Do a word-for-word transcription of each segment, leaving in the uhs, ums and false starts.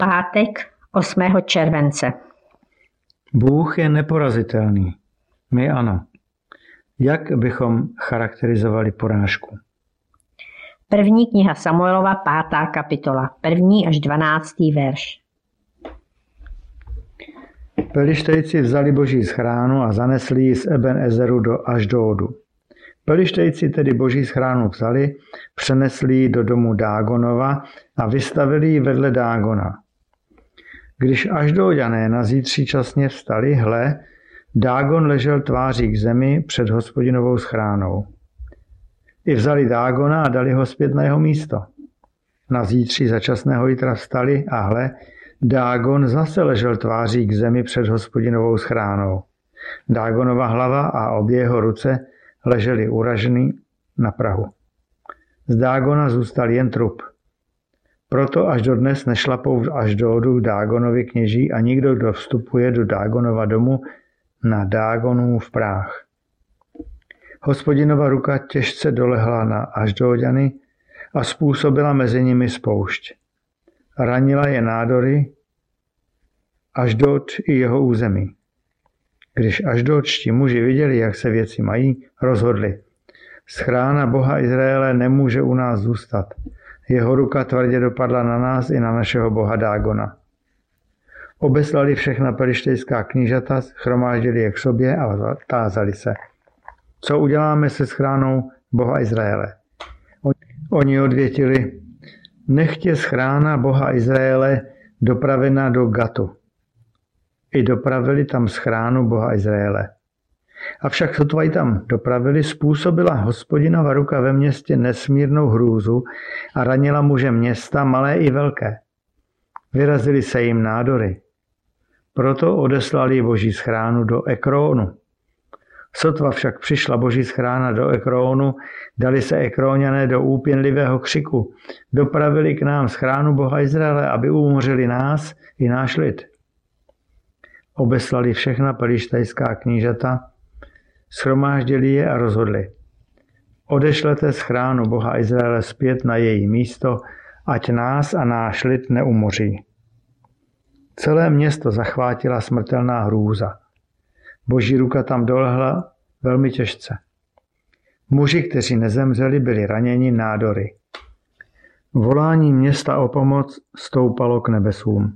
Pátek osmého července. Bůh je neporazitelný. My ano. Jak bychom charakterizovali porážku? První kniha Samuelova, pátá kapitola, první až dvanáctý verš. Pelištejci vzali boží schránu a zanesli ji z Eben Ezeru do Ašdódu. Pelištejci tedy boží schránu vzali, přenesli ji do domu Dágonova a vystavili ji vedle Dágona. Když Ašdóďané na zítří časně vstali, hle, Dágon ležel tváří k zemi před Hospodinovou schránou. I vzali Dágona a dali ho zpět na jeho místo. Na zítří začasného jitra vstali a hle, Dágon zase ležel tváří k zemi před Hospodinovou schránou. Dágonova hlava a obě jeho ruce ležely uražený na prahu. Z Dágona zůstal jen trup. Proto až dodnes nešlapou v Ašdódu k Dágonovi kněží a nikdo, kdo vstupuje do Dágonova domu, na Dágonův práh. Hospodinova ruka těžce dolehla na Ašdóďany a způsobila mezi nimi spoušť. Ranila je nádory Ašdód i jeho území. Když ašdódští muži viděli, jak se věci mají, rozhodli. Schrána Boha Izraele nemůže u nás zůstat. Jeho ruka tvrdě dopadla na nás i na našeho boha Dágona. Obeslali všechna pelištejská knížata, shromáždili je k sobě a tázali se. Co uděláme se schránou Boha Izraele? Oni odvětili, nechtě schrána Boha Izraele dopravena do Gatu. I dopravili tam schránu Boha Izraele. Avšak sotva ji tam dopravili, způsobila Hospodinova ruka ve městě nesmírnou hrůzu a ranila muže města, malé i velké. Vyrazily se jim nádory. Proto odeslali boží schránu do Ekrónu. Sotva však přišla boží schrána do Ekrónu, dali se Ekróňané do úpěnlivého křiku. Dopravili k nám schránu Boha Izraele, aby umořili nás i náš lid. Obeslali všechna pelištejská knížata, shromáždili je a rozhodli. Odešlete schránu Boha Izraele zpět na její místo, ať nás a náš lid neumoří. Celé město zachvátila smrtelná hrůza. Boží ruka tam dolehla velmi těžce. Muži, kteří nezemřeli, byli raněni nádory. Volání města o pomoc stoupalo k nebesům.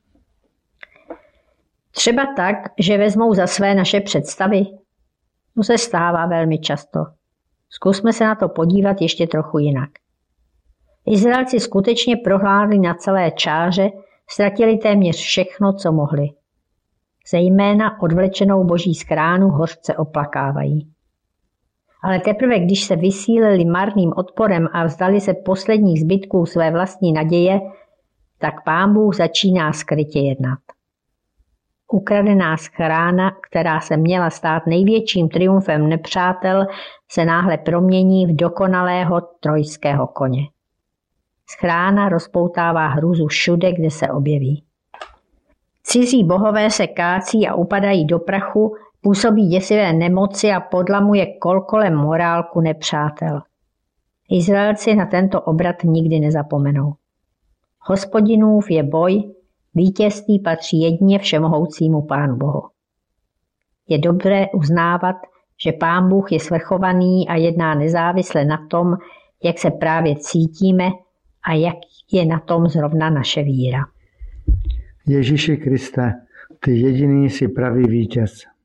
Třeba tak, že vezmou za své naše představy. To se stává velmi často. Zkusme se na to podívat ještě trochu jinak. Izraelci skutečně prohládli na celé čáře, ztratili téměř všechno, co mohli. Zejména odvlečenou boží schránu hořce oplakávají. Ale teprve, když se vysílili marným odporem a vzdali se posledních zbytků své vlastní naděje, tak Pán Bůh začíná skrytě jednat. Ukradená schrána, která se měla stát největším triumfem nepřátel, se náhle promění v dokonalého trojského koně. Schrána rozpoutává hrůzu všude, kde se objeví. Cizí bohové se kácí a upadají do prachu, působí děsivé nemoci a podlamuje kol kolem morálku nepřátel. Izraelci na tento obrat nikdy nezapomenou. Hospodinův je boj, vítězství patří jedině všemohoucímu Pánu Bohu. Je dobré uznávat, že Pán Bůh je svrchovaný a jedná nezávisle na tom, jak se právě cítíme a jak je na tom zrovna naše víra. Ježíši Kriste, ty jediný jsi pravý vítěz.